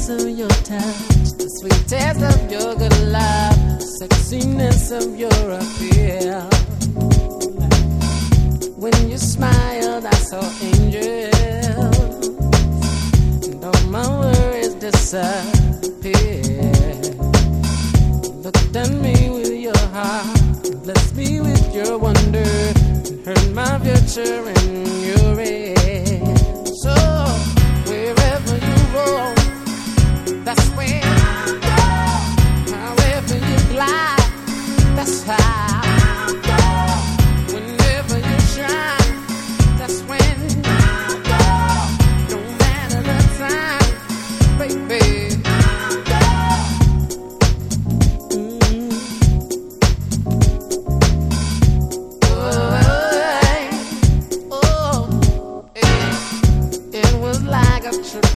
of your touch, the sweet taste of your good love, the sexiness of your appeal. When you smiled, I saw angels, and all my worries disappeared. Looked at me with your heart, blessed me with your wonder, and heard my future